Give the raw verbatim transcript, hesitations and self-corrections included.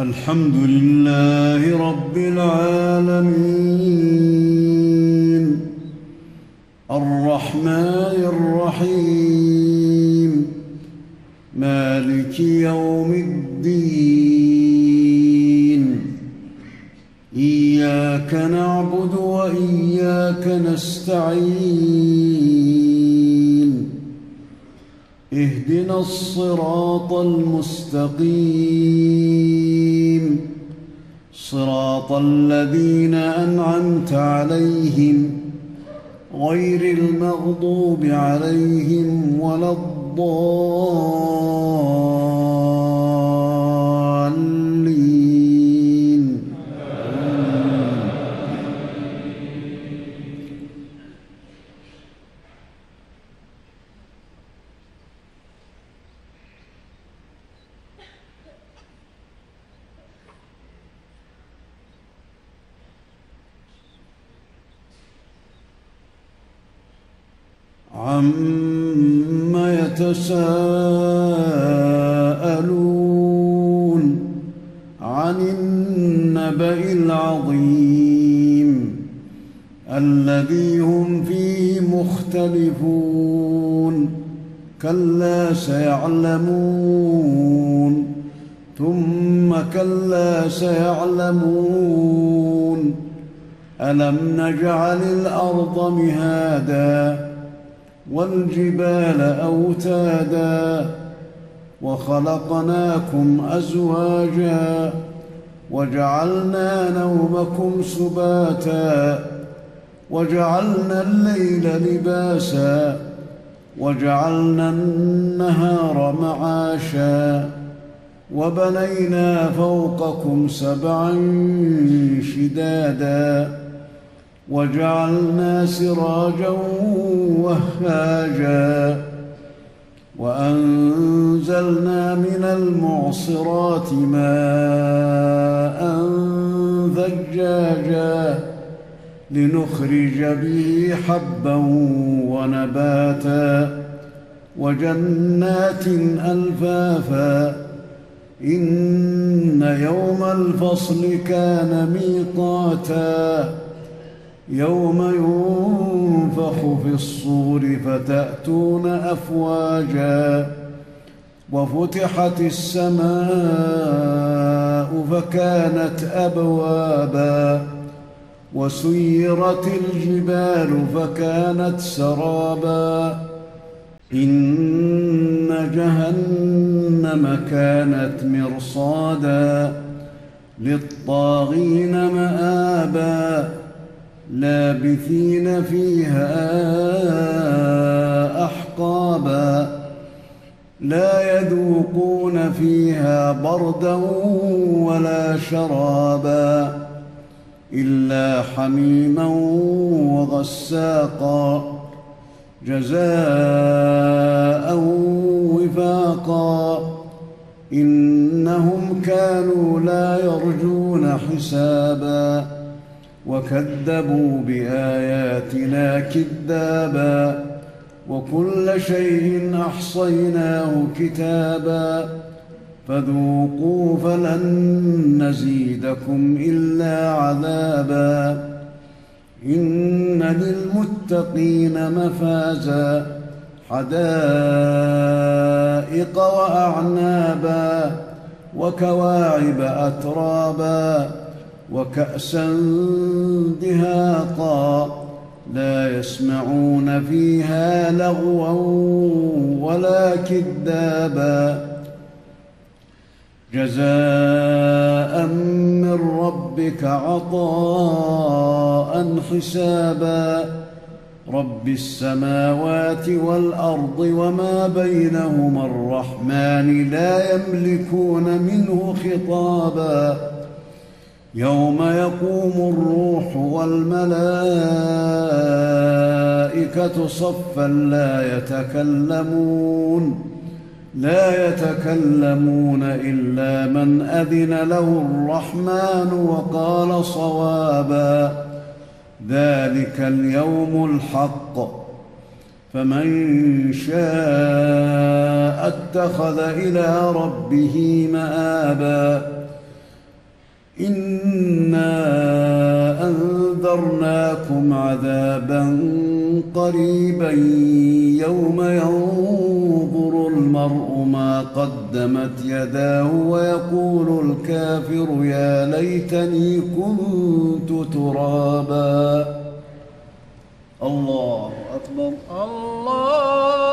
الحمد لله رب العالمين الرحمن الرحيم مالك يوم الدين إياك نعبد وإياك نستعين اهدنا الصراط المستقيم صراط الذين أنعمت عليهم غير المغضوب عليهم ولا الضالين. عَمَّ يتساءلون عن النبأ العظيم الذي هم فيه مختلفون كلا سيعلمون ثم كلا سيعلمون ألم نجعل الأرض مهادا والجبال أوتادا وخلقناكم أزواجا وجعلنا نومكم سباتا وجعلنا الليل لباسا وجعلنا النهار معاشا وبنينا فوقكم سبعا شدادا وجعلنا سراجا وهاجا وأنزلنا من المعصرات ماء ثجاجا لنخرج به حبا ونباتا وجنات ألفافا إن يوم الفصل كان ميقاتا يوم ينفخ في الصور فتأتون أفواجا وفتحت السماء فكانت أبوابا وسيرت الجبال فكانت سرابا إن جهنم كانت مرصادا للطاغين مآبا لابثين فيها أحقابا لا يذوقون فيها بردا ولا شرابا إلا حميما وغساقا جزاء وفاقا إنهم كانوا لا يرجون حسابا وكذبوا بآياتنا كذابا وكل شيء أحصيناه كتابا فذوقوا فلن نزيدكم إلا عذابا إن للمتقين مفازا حدائق وأعنابا وكواعب أترابا وكأسا دهاقا لا يسمعون فيها لغوا ولا كذابا جزاء من ربك عطاء حسابا رب السماوات والأرض وما بينهما الرحمن لا يملكون منه خطابا يوم يقوم الروح والملائكة صفا لا يتكلمون لا يتكلمون إلا من أذن له الرحمن وقال صوابا ذلك اليوم الحق فمن شاء اتخذ إلى ربه مآبا إنا أنذرناكم عذابا قريبا يوم ينظر المرء ما قدمت يداه ويقول الكافر يا ليتني كنت ترابا. الله أكبر. الله